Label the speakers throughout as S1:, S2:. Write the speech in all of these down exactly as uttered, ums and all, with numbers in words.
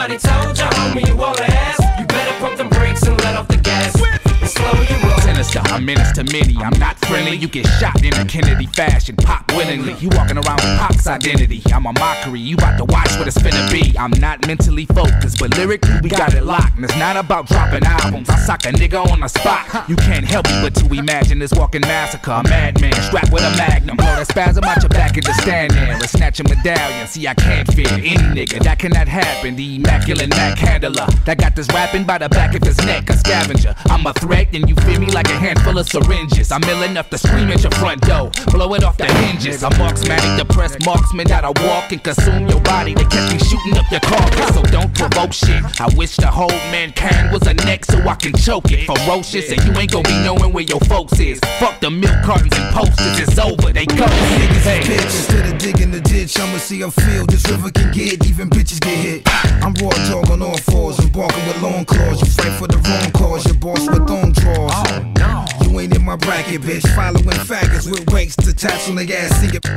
S1: nobody told ya, homie, you all ass. You better pump them brakes and let off the gas and slow your roll.
S2: Sinister, I'm menace to many. I'm not friendly. You get shot in a Kennedy fashion, pop willingly. You walking around with Pac's identity. I'm a mockery. You about to watch what it's finna be. I'm not mentally focused, but lyrically we got it locked. And it's not about dropping albums. I sock a nigga on the spot. You can't help me but to imagine this walking massacre. A madman strapped with a magnum. Blow that spasm out your back and just stand there and snatch a medallion. See, I can't fear any nigga. That cannot happen. The immaculate Mac handler that got this rapping by the back of his neck. A scavenger. I'm a threat and you feel me like a handful of syringes. I'm ill enough to scream at your front door. Blow it off the hinges. I'm marksmatic, depressed marksman that'll walk and consume your body. They catch me shooting up your carcass, so don't provoke shit. I wish the whole mankind was a neck so I can choke it. Ferocious and you ain't gonna be knowing where your folks is. Fuck the milk cartons and posters, it's over, they go.
S3: Niggas hey. Bitch, instead of digging the ditch, I'ma see a field this river can get, even bitches get hit. I'm raw dog on all fours and barking with long claws. You fight for the wrong cause, your boss with thong draws. Oh no, you ain't in my bracket, bitch. Following faggots with wakes to tats on the ass. See it.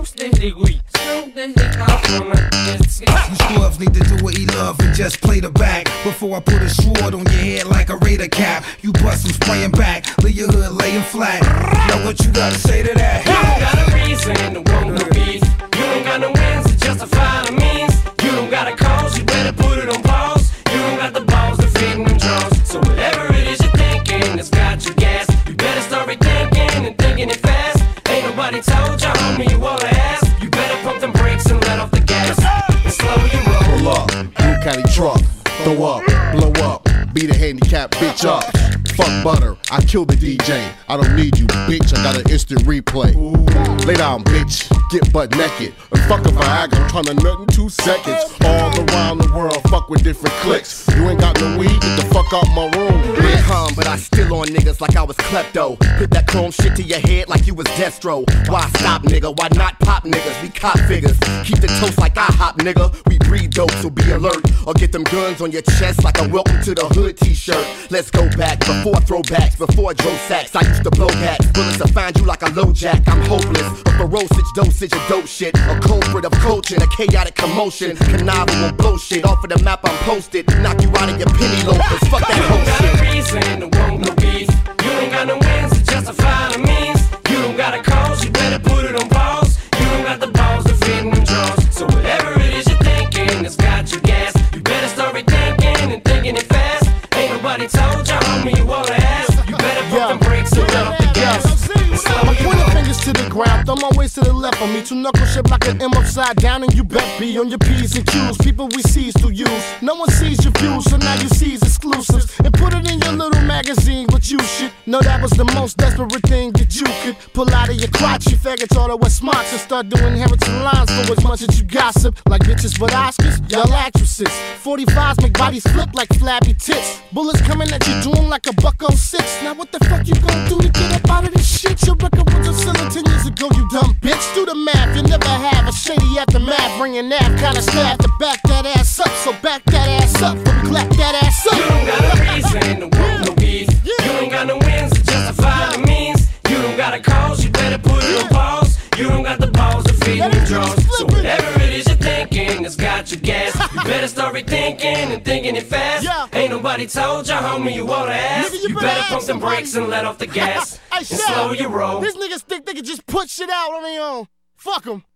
S3: You scrubs need to do what he love and just play the back. Before I put a sword on your head like a Raider cap, you bust some spraying back, leave your hood laying flat. Know what you gotta say to that?
S1: You don't got a reason to want no beef. You don't got no wins to justify the means. You don't got a cause, you better put it on pause. You don't got the balls to feed them draws. So whatever it is you're thinking that's got you gas, you better start rethinking and thinking it fast. Ain't nobody told ya, homie, you all ass. You better pump them brakes and let off the gas and slow your roll.
S4: Pull up, Blue County truck, throw up, blow up, beat a handicapped bitch up. Fuck butter, I killed the D J. I don't need you, bitch, I got an instant replay. Lay down, bitch, get butt naked. And fuck a Viagra, I'm tryna nut in two seconds. All around the world, fuck with different clicks. You ain't got no weed, get the fuck out my room, bitch.
S5: Calm, but I still on niggas like I was klepto. Put that chrome shit to your head like you was Destro. Why stop, nigga? Why not pop niggas? We cop figures. Keep the toast like I hop, nigga. We breed dope, so be alert. Or get them guns on your chest like a welcome to the hood t-shirt. Let's go back before throwbacks, before I drove sacks. I used to blow hats. Bullets will find you like a low jack. I'm hopeless. A ferocious dosage of dope shit. A culprit of coaching, a chaotic commotion. Conniving will blow shit. Off of the map I'm posted. Knock you out of your penny loafers. Fuck that whole shit.
S1: You don't got a reason to want no beef. You don't got no wins to justify the means. You don't got a cause, you better put it on pause. You don't got the balls to feed them draws. So whatever it is you're thinking that's got you gas, you better start rethinking and thinking it fast. Ain't nobody told ya, homie, you all ass. You better put them brakes and let off the gas.
S4: I'm pointing fingers to the ground, thumb always to the left of me. Two knuckle shit like an M upside down, and you bet be on your P's and Q's. People we seize to use. No one sees your views, so now you seize exclusives and put it in your little magazine. But you should know that was the most desperate thing that you could pull out of your crotch. You faggots all the West Smarts and start doing Harrington lines for as much as you gossip. Like bitches with Oscars, y'all actresses. forty-fives make bodies flip like flabby tits. Bullets coming at you doing like a buck oh six. Now what the fuck you gonna do to get up out of this shit? Your record was a silly ten years ago, you dumb bitch. Do the math, you never have a shady aftermath. Bringing that kind of staff to back that ass up. So back that ass up, but clap that ass up.
S1: You don't got a reason to want no beef. You don't got no wins to justify the means. You don't got a cause, you better put it on pause. You don't got the balls to feed them draws. So whatever it is you're thinking that's got you gas, you better start rethinking and thinking it fast. Ain't nobody told ya, homie, you all ass. You better pump some brakes and let off the gas and slow your roll.
S4: These niggas think they can just put shit out on their own. Fuck them.